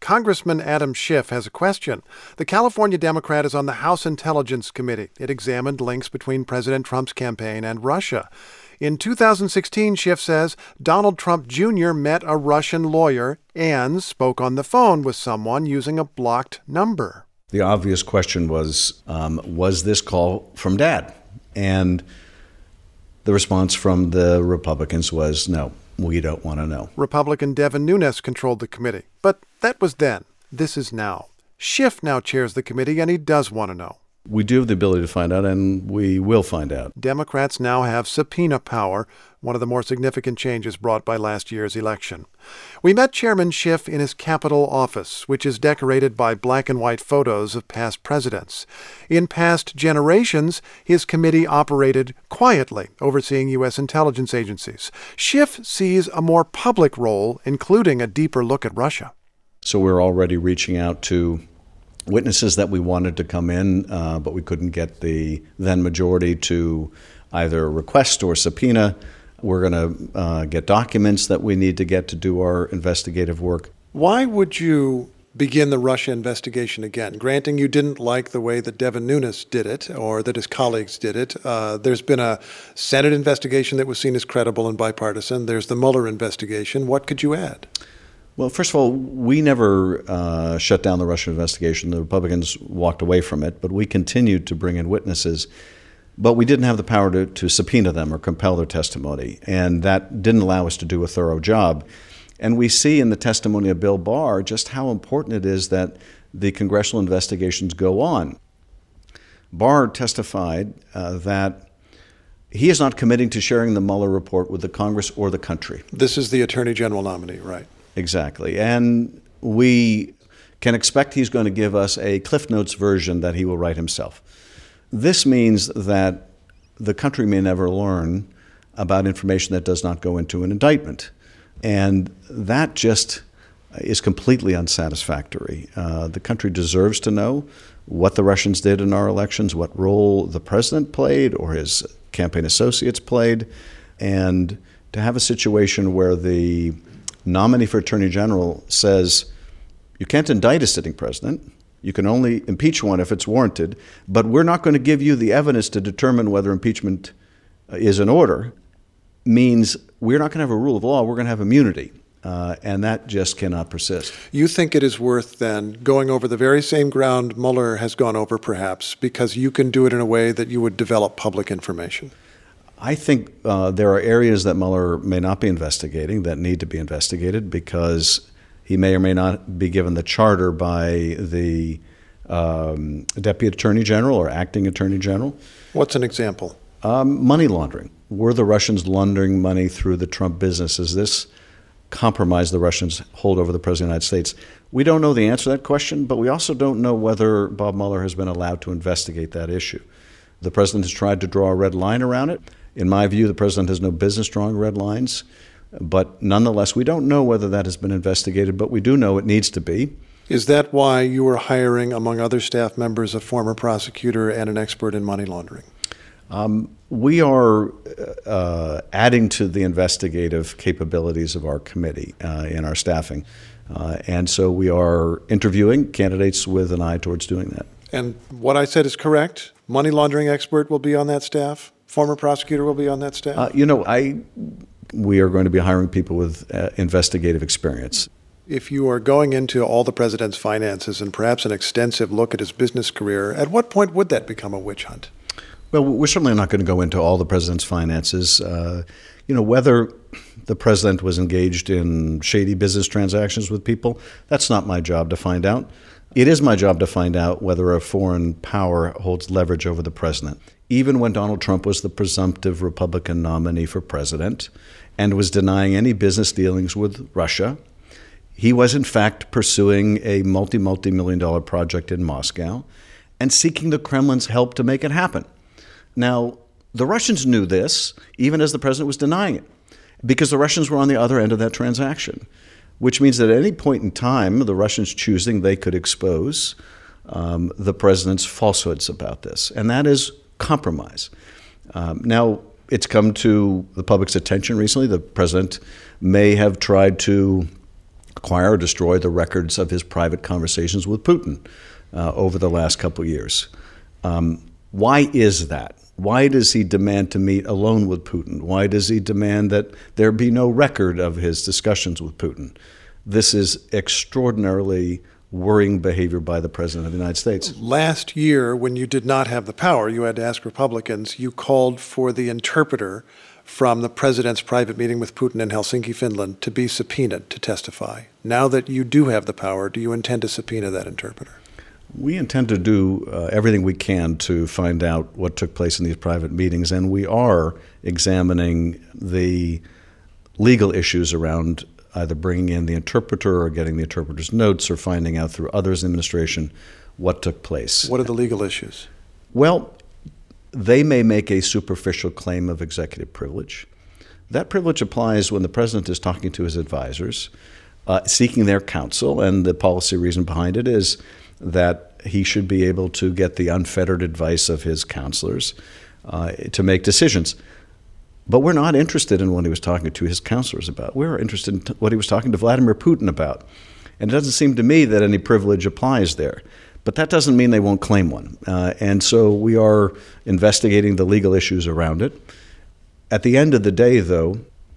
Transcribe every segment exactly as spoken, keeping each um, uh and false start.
Congressman Adam Schiff has a question. The California Democrat is on the House Intelligence Committee. It examined links between President Trump's campaign and Russia. In two thousand sixteen, Schiff says Donald Trump Junior met a Russian lawyer and spoke on the phone with someone using a blocked number. The obvious question was, um, was this call from Dad? And the response from the Republicans was, no, we don't want to know. Republican Devin Nunes controlled the committee. But that was then. This is now. Schiff now chairs the committee, and he does want to know. We do have the ability to find out, and we will find out. Democrats now have subpoena power, one of the more significant changes brought by last year's election. We met Chairman Schiff in his Capitol office, which is decorated by black and white photos of past presidents. In past generations, his committee operated quietly, overseeing U S intelligence agencies. Schiff sees a more public role, including a deeper look at Russia. So we're already reaching out to witnesses that we wanted to come in, uh, but we couldn't get the then majority to either request or subpoena. We're going to uh, get documents that we need to get to do our investigative work. Why would you begin the Russia investigation again? Granting you didn't like the way that Devin Nunes did it or that his colleagues did it. Uh, there's been a Senate investigation that was seen as credible and bipartisan. There's the Mueller investigation. What could you add? Well, first of all, we never uh, shut down the Russia investigation. The Republicans walked away from it, but we continued to bring in witnesses. But we didn't have the power to, to subpoena them or compel their testimony, and that didn't allow us to do a thorough job. And we see in the testimony of Bill Barr just how important it is that the congressional investigations go on. Barr testified uh, that he is not committing to sharing the Mueller report with the Congress or the country. This is the Attorney General nominee, right? Exactly. And we can expect he's going to give us a Cliff Notes version that he will write himself. This means that the country may never learn about information that does not go into an indictment. And that just is completely unsatisfactory. Uh, the country deserves to know what the Russians did in our elections, what role the president played or his campaign associates played, and to have a situation where the nominee for Attorney General says, you can't indict a sitting president. You can only impeach one if it's warranted, but we're not going to give you the evidence to determine whether impeachment is in order, means we're not going to have a rule of law. We're going to have immunity, uh, and that just cannot persist. You think it is worth, then, going over the very same ground Mueller has gone over, perhaps, because you can do it in a way that you would develop public information? I think uh, there are areas that Mueller may not be investigating that need to be investigated because he may or may not be given the charter by the um, Deputy Attorney General or Acting Attorney General. What's an example? Um, money laundering. Were the Russians laundering money through the Trump business? Does this compromise the Russians' hold over the President of the United States? We don't know the answer to that question, but we also don't know whether Bob Mueller has been allowed to investigate that issue. The President has tried to draw a red line around it. In my view, the President has no business drawing red lines. But nonetheless, we don't know whether that has been investigated, but we do know it needs to be. Is that why you were hiring, among other staff members, a former prosecutor and an expert in money laundering? Um, we are uh, adding to the investigative capabilities of our committee uh, in our staffing. Uh, and so we are interviewing candidates with an eye towards doing that. And what I said is correct? Money laundering expert will be on that staff? Former prosecutor will be on that staff? Uh, you know, I we are going to be hiring people with uh, investigative experience. If you are going into all the president's finances and perhaps an extensive look at his business career, at what point would that become a witch hunt? Well, we're certainly not going to go into all the president's finances. Uh, you know, whether the president was engaged in shady business transactions with people, that's not my job to find out. It is my job to find out whether a foreign power holds leverage over the president. Even when Donald Trump was the presumptive Republican nominee for president and was denying any business dealings with Russia, he was in fact pursuing a multi, multi-million dollar project in Moscow and seeking the Kremlin's help to make it happen. Now, the Russians knew this, even as the president was denying it, because the Russians were on the other end of that transaction, which means that at any point in time, the Russians choosing, they could expose um, the president's falsehoods about this. And that is compromise. Um, now, it's come to the public's attention recently. The president may have tried to acquire or destroy the records of his private conversations with Putin uh, over the last couple of years. Um, why is that? Why does he demand to meet alone with Putin? Why does he demand that there be no record of his discussions with Putin? This is extraordinarily worrying behavior by the President of the United States. Last year, when you did not have the power, you had to ask Republicans, you called for the interpreter from the President's private meeting with Putin in Helsinki, Finland, to be subpoenaed to testify. Now that you do have the power, do you intend to subpoena that interpreter? We intend to do uh, everything we can to find out what took place in these private meetings, and we are examining the legal issues around either bringing in the interpreter or getting the interpreter's notes or finding out through others in the administration what took place. What are the legal issues? Well, they may make a superficial claim of executive privilege. That privilege applies when the president is talking to his advisors, uh, seeking their counsel, and the policy reason behind it is that he should be able to get the unfettered advice of his counselors uh, to make decisions. But we're not interested in what he was talking to his counselors about. We're interested in t- what he was talking to Vladimir Putin about. And it doesn't seem to me that any privilege applies there. But that doesn't mean they won't claim one. Uh, and so we are investigating the legal issues around it. At the end of the day, though,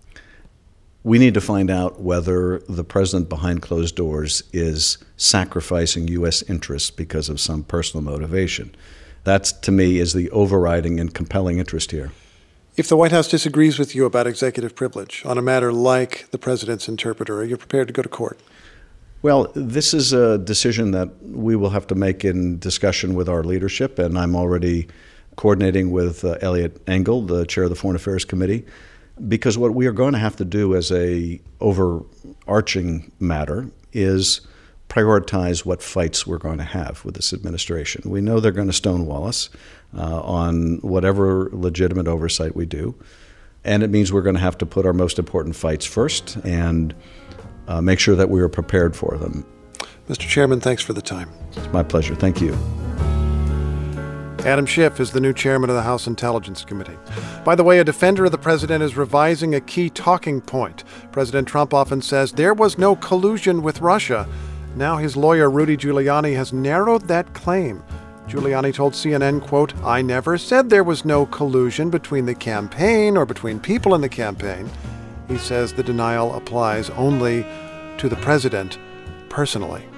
we need to find out whether the president behind closed doors is sacrificing U S interests because of some personal motivation. That, to me, is the overriding and compelling interest here. If the White House disagrees with you about executive privilege on a matter like the president's interpreter, are you prepared to go to court? Well, this is a decision that we will have to make in discussion with our leadership, and I'm already coordinating with uh, Eliot Engel, the chair of the Foreign Affairs Committee, because what we are going to have to do as a overarching matter is prioritize what fights we're going to have with this administration. We know they're going to stonewall us uh, on whatever legitimate oversight we do, and it means we're going to have to put our most important fights first and uh, make sure that we are prepared for them. Mister Chairman, thanks for the time. It's my pleasure. Thank you. Adam Schiff is the new chairman of the House Intelligence Committee. By the way, a defender of the president is revising a key talking point. President Trump often says there was no collusion with Russia. Now his lawyer, Rudy Giuliani, has narrowed that claim. Giuliani told C N N, quote, "I never said there was no collusion between the campaign or between people in the campaign." He says the denial applies only to the president personally.